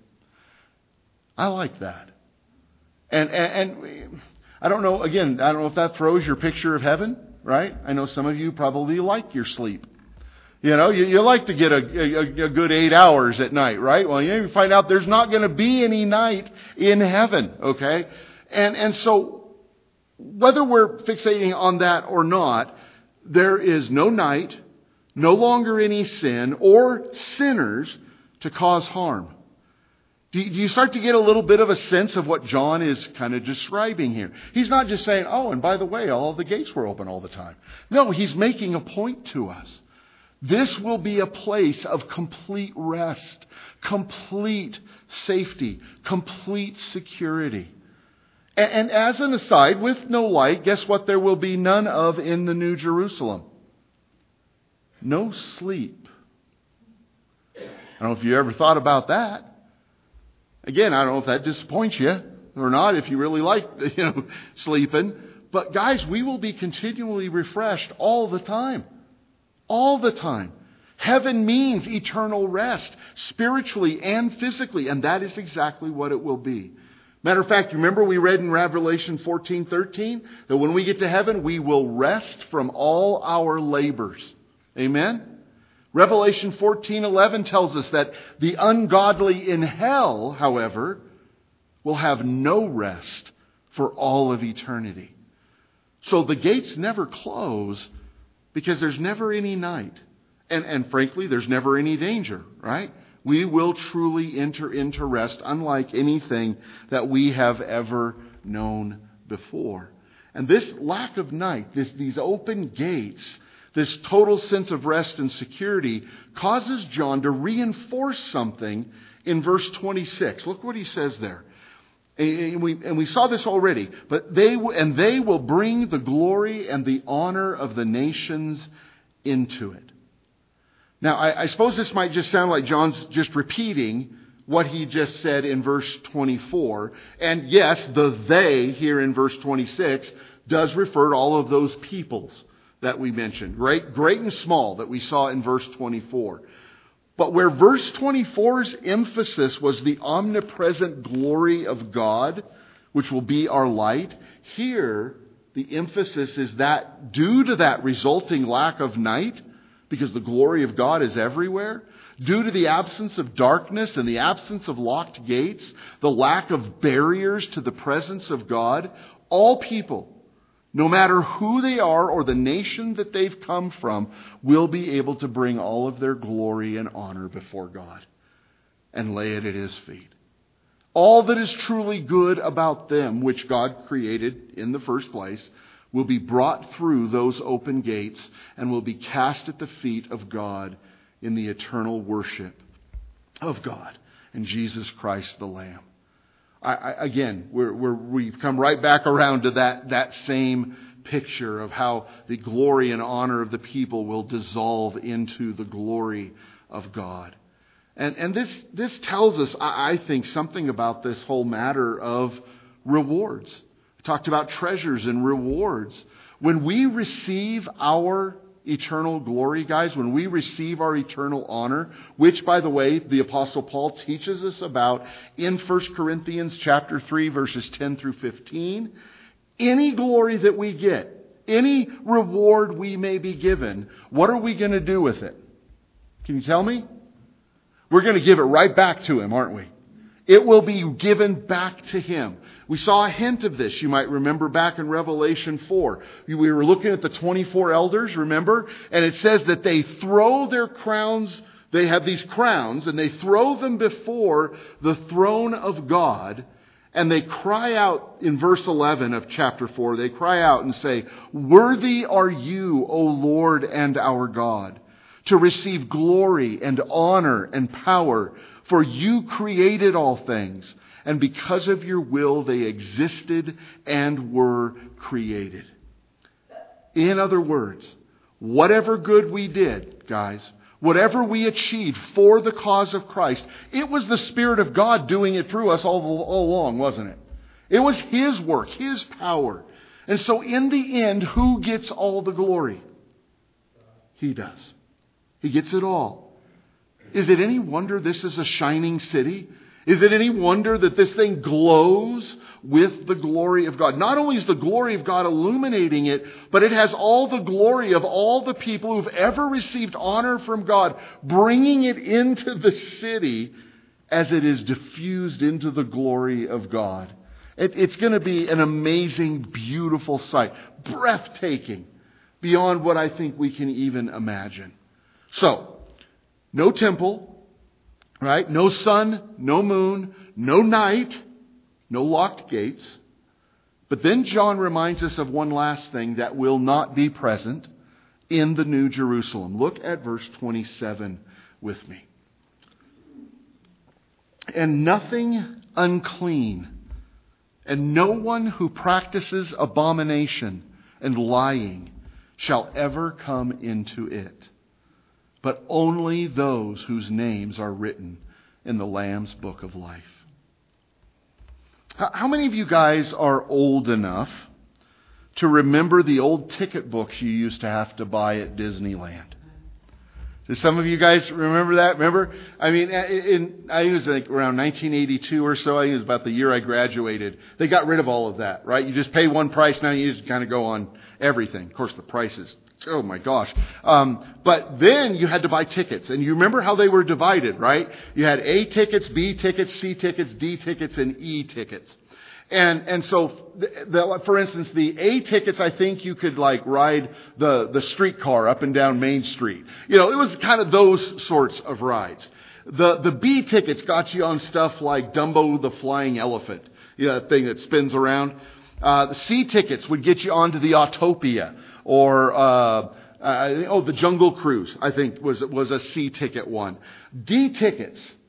I like that. And, and, and I don't know, again, I don't know if that throws your picture of heaven, right? I know some of you probably like your sleep. You know, you, you like to get a, a, a good eight hours at night, right? Well, you find out there's not going to be any night in heaven, okay? And, and so whether we're fixating on that or not, there is no night, no longer any sin or sinners to cause harm. Do you start to get a little bit of a sense of what John is kind of describing here? He's not just saying, oh, and by the way, all the gates were open all the time. No, he's making a point to us. This will be a place of complete rest, complete safety, complete security. And as an aside, with no light, guess what there will be none of in the New Jerusalem? No sleep. I don't know if you ever thought about that. Again, I don't know if that disappoints you or not, if you really like, you know, sleeping. But guys, we will be continually refreshed all the time. All the time. Heaven means eternal rest, spiritually and physically, and that is exactly what it will be. Matter of fact, remember we read in Revelation fourteen thirteen that when we get to heaven, we will rest from all our labors. Amen? Revelation fourteen eleven tells us that the ungodly in hell, however, will have no rest for all of eternity. So the gates never close because there's never any night. And, and frankly, there's never any danger, right? We will truly enter into rest, unlike anything that we have ever known before. And this lack of night, this, these open gates, this total sense of rest and security causes John to reinforce something in verse twenty-six. Look what he says there. And we, and we saw this already. But they, and they will bring the glory and the honor of the nations into it. Now, I, I suppose this might just sound like John's just repeating what he just said in verse twenty-four. And yes, the they here in verse twenty-six does refer to all of those peoples that we mentioned. Great, great and small that we saw in verse twenty-four. But where verse twenty-four's emphasis was the omnipresent glory of God, which will be our light, here the emphasis is that due to that resulting lack of night, because the glory of God is everywhere, due to the absence of darkness and the absence of locked gates, the lack of barriers to the presence of God, all people, no matter who they are or the nation that they've come from, will be able to bring all of their glory and honor before God and lay it at His feet. All that is truly good about them, which God created in the first place, will be brought through those open gates and will be cast at the feet of God in the eternal worship of God and Jesus Christ the Lamb. I, I, again, we're, we're, we've come right back around to that, that same picture of how the glory and honor of the people will dissolve into the glory of God. And, and this, this tells us, I, I think, something about this whole matter of rewards. We talked about treasures and rewards. When we receive our eternal glory, guys, when we receive our eternal honor, which, by the way, the Apostle Paul teaches us about in First Corinthians chapter three, verses ten through fifteen, any glory that we get, any reward we may be given, what are we going to do with it? Can you tell me? We're going to give it right back to Him, aren't we? It will be given back to Him. We saw a hint of this, you might remember, back in Revelation four. We were looking at the twenty-four elders, remember? And it says that they throw their crowns, they have these crowns, and they throw them before the throne of God. And they cry out in verse eleven of chapter four, they cry out and say, "Worthy are you, O Lord and our God, to receive glory and honor and power. For you created all things, and because of your will they existed and were created." In other words, whatever good we did, guys, whatever we achieved for the cause of Christ, it was the Spirit of God doing it through us all, all along, wasn't it? It was His work, His power. And so in the end, who gets all the glory? He does. He gets it all. Is it any wonder this is a shining city? Is it any wonder that this thing glows with the glory of God? Not only is the glory of God illuminating it, but it has all the glory of all the people who've ever received honor from God, bringing it into the city as it is diffused into the glory of God. It, it's going to be an amazing, beautiful sight. Breathtaking. Beyond what I think we can even imagine. So, no temple, right? No sun, no moon, no night, no locked gates. But then John reminds us of one last thing that will not be present in the New Jerusalem. Look at verse twenty-seven with me. "And nothing unclean, and no one who practices abomination and lying shall ever come into it, but only those whose names are written in the Lamb's book of life." How many of you guys are old enough to remember the old ticket books you used to have to buy at Disneyland? Do some of you guys remember that? Remember? I mean, in, I was like around nineteen eighty-two or so. I think it was about the year I graduated. They got rid of all of that, right? You just pay one price now. You just kind of go on everything. Of course, the prices. Oh my gosh. Um, but then you had to buy tickets. And you remember how they were divided, right? You had A tickets, B tickets, C tickets, D tickets, and E tickets. And, and so, the, the, for instance, the A tickets, I think you could like ride the, the streetcar up and down Main Street. You know, it was kind of those sorts of rides. The, the B tickets got you on stuff like Dumbo the Flying Elephant. You know, that thing that spins around. Uh, the C tickets would get you onto the Autopia. Or, uh, uh, oh, the Jungle Cruise, I think, was was a C ticket one. D tickets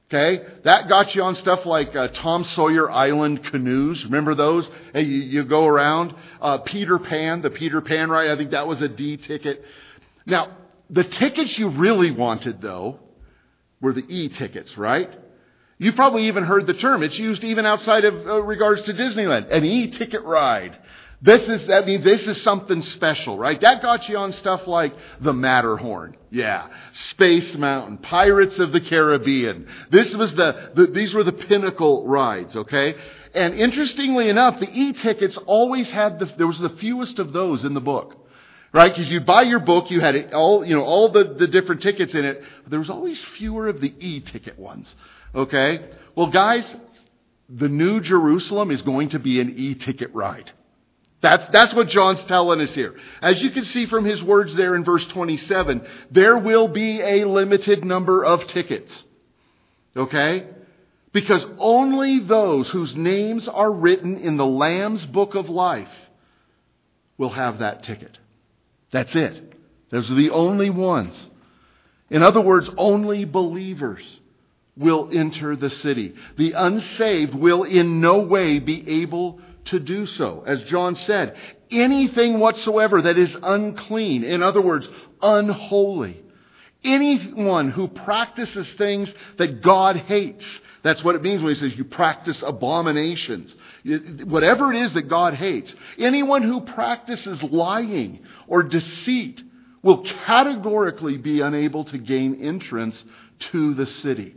Okay, that got you on stuff like uh, Tom Sawyer Island canoes. Remember those? Hey, you, you go around. Uh, Peter Pan, the Peter Pan ride. I think that was a D ticket. Now, the tickets you really wanted, though, were the E tickets, right? You probably even heard the term. It's used even outside of uh, regards to Disneyland. An E-ticket ride. This is, that means this is something special, right? That got you on stuff like the Matterhorn. Yeah. Space Mountain. Pirates of the Caribbean. This was the, the these were the pinnacle rides, okay? And interestingly enough, the E-tickets always had the, there was the fewest of those in the book. Right? Because you buy your book, you had it all, you know, all the, the different tickets in it. But there was always fewer of the E-ticket ones. Okay? Well, guys, the New Jerusalem is going to be an E-ticket ride. That's, that's what John's telling us here. As you can see from his words there in verse twenty-seven, there will be a limited number of tickets. Okay? Because only those whose names are written in the Lamb's Book of Life will have that ticket. That's it. Those are the only ones. In other words, only believers will enter the city. The unsaved will in no way be able to do so. As John said, anything whatsoever that is unclean, in other words, unholy, anyone who practices things that God hates, that's what it means when he says you practice abominations. Whatever it is that God hates, anyone who practices lying or deceit will categorically be unable to gain entrance to the city.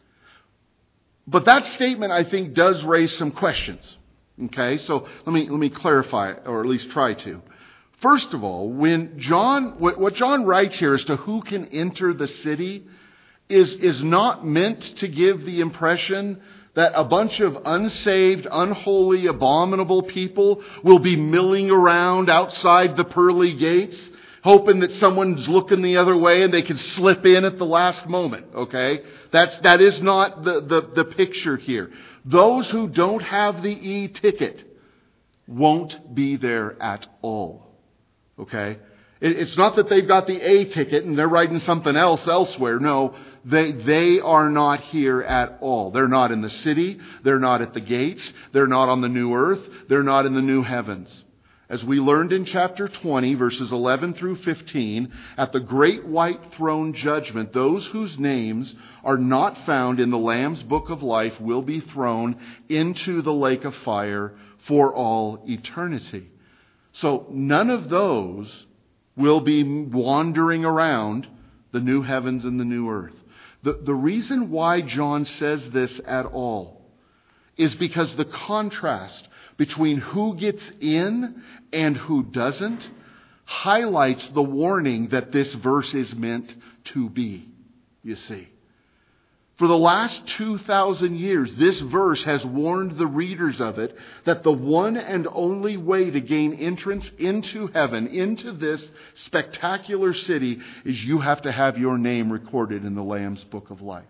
But that statement, I think, does raise some questions. Okay, so let me let me clarify, or at least try to. First of all, when John, what, what John writes here as to who can enter the city is, is not meant to give the impression that a bunch of unsaved, unholy, abominable people will be milling around outside the pearly gates, hoping that someone's looking the other way and they can slip in at the last moment. Okay? That's, that is not the, the, the picture here. Those who don't have the E-ticket won't be there at all. Okay? It, it's not that they've got the A ticket and they're riding something else elsewhere. No, they, they are not here at all. They're not in the city. They're not at the gates. They're not on the new earth. They're not in the new heavens. As we learned in chapter twenty, verses eleven through fifteen, at the great white throne judgment, those whose names are not found in the Lamb's Book of Life will be thrown into the lake of fire for all eternity. So none of those will be wandering around the new heavens and the new earth. The, the reason why John says this at all is because the contrast between who gets in and who doesn't highlights the warning that this verse is meant to be, you see. For the last two thousand years, this verse has warned the readers of it that the one and only way to gain entrance into heaven, into this spectacular city, is you have to have your name recorded in the Lamb's Book of Life.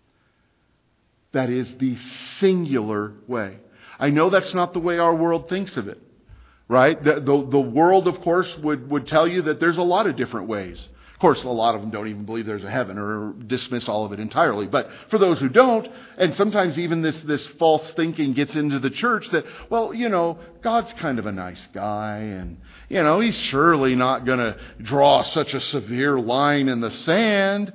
That is the singular way. I know that's not the way our world thinks of it, right? The, the, the world, of course, would, would tell you that there's a lot of different ways. Of course, a lot of them don't even believe there's a heaven or dismiss all of it entirely. But for those who don't, and sometimes even this, this false thinking gets into the church that, well, you know, God's kind of a nice guy and, you know, He's surely not going to draw such a severe line in the sand.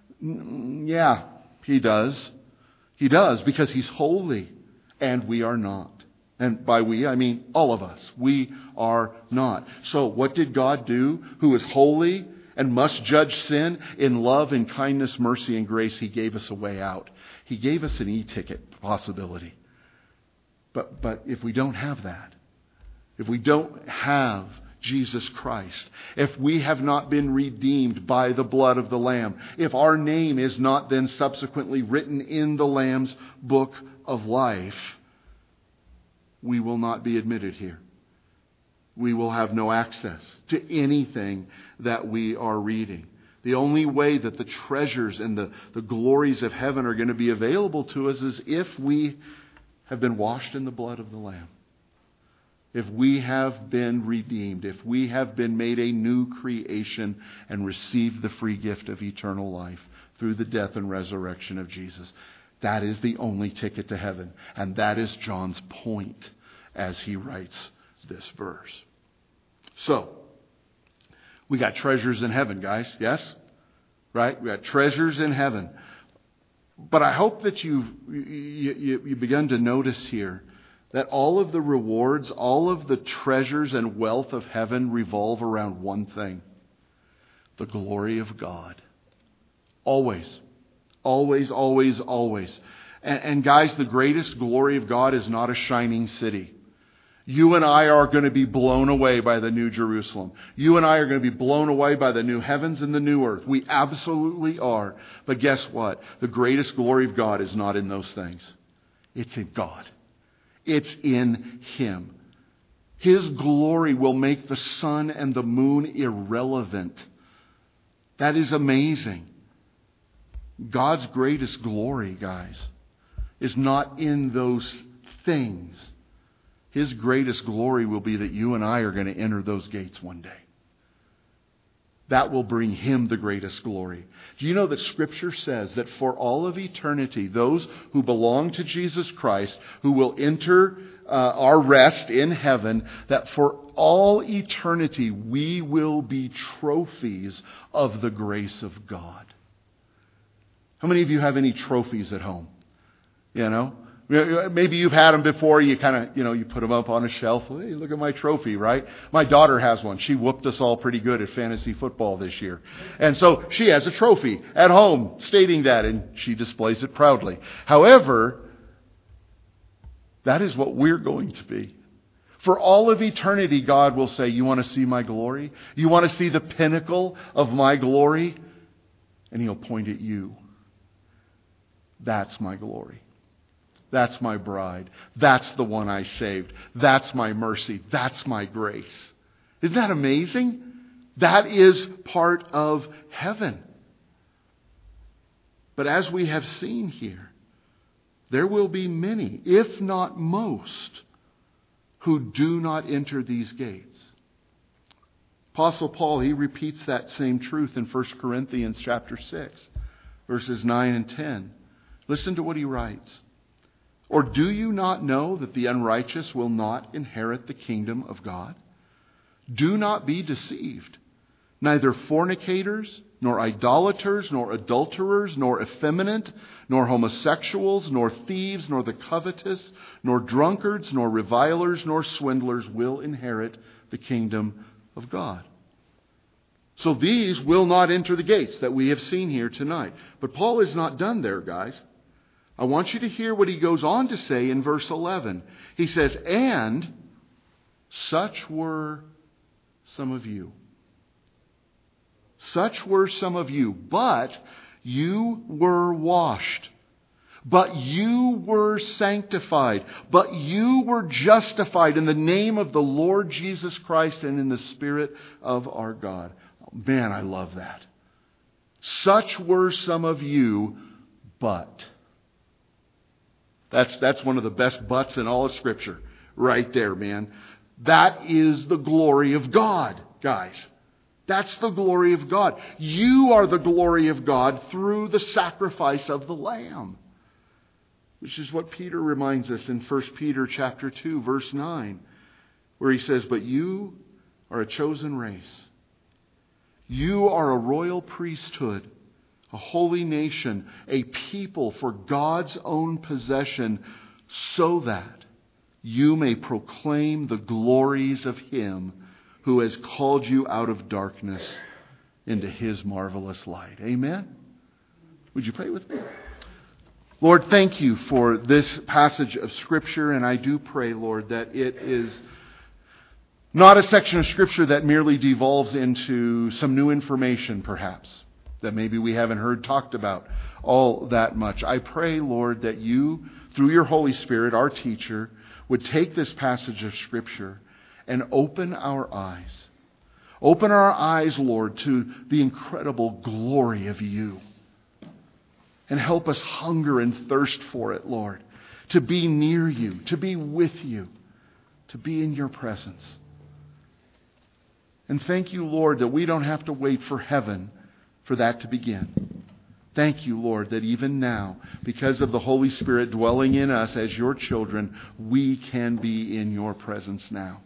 Yeah, He does. He does because He's holy. And we are not. And by we, I mean all of us. We are not. So what did God do, who is holy and must judge sin? In love and kindness, mercy and grace, He gave us a way out. He gave us an e-ticket possibility. But, but if we don't have that, if we don't have Jesus Christ, if we have not been redeemed by the blood of the Lamb, if our name is not then subsequently written in the Lamb's Book of Life, we will not be admitted here. We will have no access to anything that we are reading. The only way that the treasures and the, the glories of heaven are going to be available to us is if we have been washed in the blood of the Lamb. If we have been redeemed, if we have been made a new creation and received the free gift of eternal life through the death and resurrection of Jesus. That is the only ticket to heaven. And that is John's point as he writes this verse. So, we got treasures in heaven, guys. Yes? Right? We got treasures in heaven. But I hope that you've you, you, you begun to notice here that all of the rewards, all of the treasures and wealth of heaven revolve around one thing: the glory of God. Always. Always, always, always. And, and guys, the greatest glory of God is not a shining city. You and I are going to be blown away by the New Jerusalem. You and I are going to be blown away by the new heavens and the new earth. We absolutely are. But guess what? The greatest glory of God is not in those things. It's in God. It's in Him. His glory will make the sun and the moon irrelevant. That is amazing. God's greatest glory, guys, is not in those things. His greatest glory will be that you and I are going to enter those gates one day. That will bring Him the greatest glory. Do you know that Scripture says that for all of eternity, those who belong to Jesus Christ, who will enter uh, our rest in heaven, that for all eternity we will be trophies of the grace of God? How many of you have any trophies at home? You know? Maybe you've had them before. You kind of, you know, you put them up on a shelf. Hey, look at my trophy, right? My daughter has one. She whooped us all pretty good at fantasy football this year. And so she has a trophy at home stating that, and she displays it proudly. However, that is what we're going to be. For all of eternity, God will say, you want to see my glory? You want to see the pinnacle of my glory? And He'll point at you. That's my glory. That's my bride. That's the one I saved. That's my mercy. That's my grace. Isn't that amazing? That is part of heaven. But as we have seen here, there will be many, if not most, who do not enter these gates. Apostle Paul, he repeats that same truth in First Corinthians chapter six, verses nine and ten. Listen to what he writes. Or do you not know that the unrighteous will not inherit the kingdom of God? Do not be deceived. Neither fornicators, nor idolaters, nor adulterers, nor effeminate, nor homosexuals, nor thieves, nor the covetous, nor drunkards, nor revilers, nor swindlers will inherit the kingdom of God. So these will not enter the gates that we have seen here tonight. But Paul is not done there, guys. I want you to hear what he goes on to say in verse eleven. He says, and such were some of you. Such were some of you, but you were washed. But you were sanctified. But you were justified in the name of the Lord Jesus Christ and in the Spirit of our God. Man, I love that. Such were some of you, but... That's, that's one of the best buts in all of Scripture. Right there, man. That is the glory of God, guys. That's the glory of God. You are the glory of God through the sacrifice of the Lamb. Which is what Peter reminds us in First Peter chapter two, verse nine. Where he says, but you are a chosen race. You are a royal priesthood. A holy nation, a people for God's own possession, so that you may proclaim the glories of Him who has called you out of darkness into His marvelous light. Amen? Would you pray with me? Lord, thank you for this passage of Scripture, and I do pray, Lord, that it is not a section of Scripture that merely devolves into some new information, perhaps, that maybe we haven't heard talked about all that much. I pray, Lord, that you, through your Holy Spirit, our teacher, would take this passage of Scripture and open our eyes. Open our eyes, Lord, to the incredible glory of you. And help us hunger and thirst for it, Lord. To be near you, to be with you, to be in your presence. And thank you, Lord, that we don't have to wait for heaven for that to begin. Thank you, Lord, that even now, because of the Holy Spirit dwelling in us as your children, we can be in your presence now.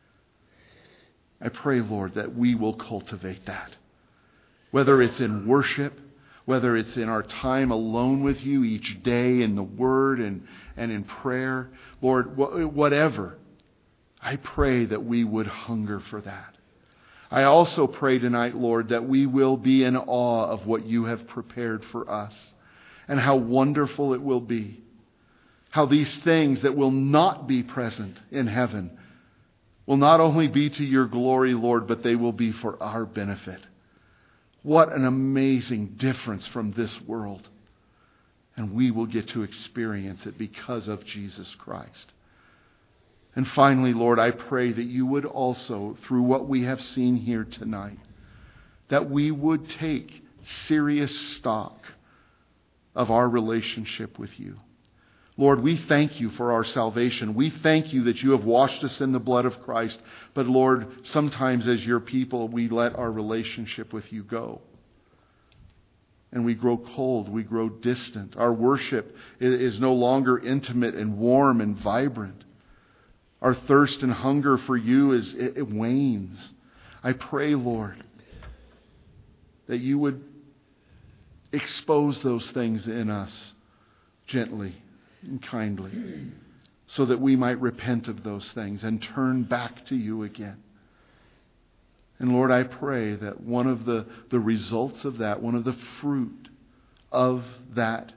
I pray, Lord, that we will cultivate that. Whether it's in worship, whether it's in our time alone with you each day in the Word and, and in prayer, Lord, wh- whatever, I pray that we would hunger for that. I also pray tonight, Lord, that we will be in awe of what you have prepared for us and how wonderful it will be. How these things that will not be present in heaven will not only be to your glory, Lord, but they will be for our benefit. What an amazing difference from this world. And we will get to experience it because of Jesus Christ. And finally, Lord, I pray that you would also, through what we have seen here tonight, that we would take serious stock of our relationship with you. Lord, we thank you for our salvation. We thank you that you have washed us in the blood of Christ. But Lord, sometimes as your people, we let our relationship with you go. And we grow cold. We grow distant. Our worship is no longer intimate and warm and vibrant. Our thirst and hunger for you is it, it wanes. I pray, Lord, that you would expose those things in us gently and kindly, so that we might repent of those things and turn back to you again. And Lord, I pray that one of the, the results of that, one of the fruit of that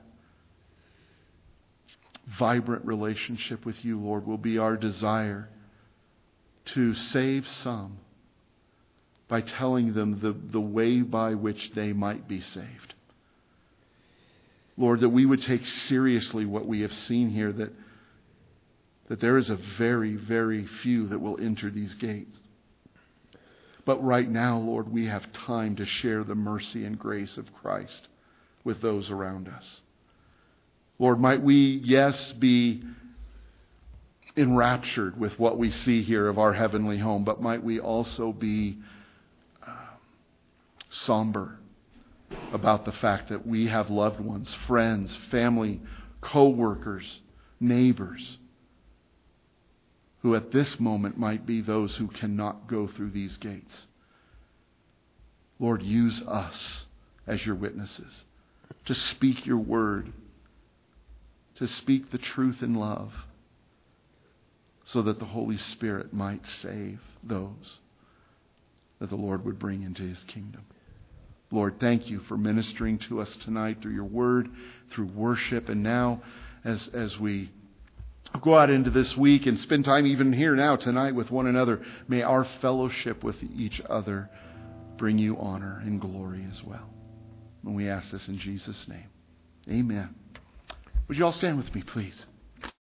vibrant relationship with you, Lord, will be our desire to save some by telling them the, the way by which they might be saved. Lord, that we would take seriously what we have seen here, that, that there is a very, very few that will enter these gates. But right now, Lord, we have time to share the mercy and grace of Christ with those around us. Lord, might we, yes, be enraptured with what we see here of our heavenly home, but might we also be uh, somber about the fact that we have loved ones, friends, family, co-workers, neighbors, who at this moment might be those who cannot go through these gates. Lord, use us as your witnesses to speak your word, to speak the truth in love, so that the Holy Spirit might save those that the Lord would bring into his kingdom. Lord, thank you for ministering to us tonight through your word, through worship, and now as, as we go out into this week and spend time even here now tonight with one another, may our fellowship with each other bring you honor and glory as well. And we ask this in Jesus' name. Amen. Would you all stand with me, please?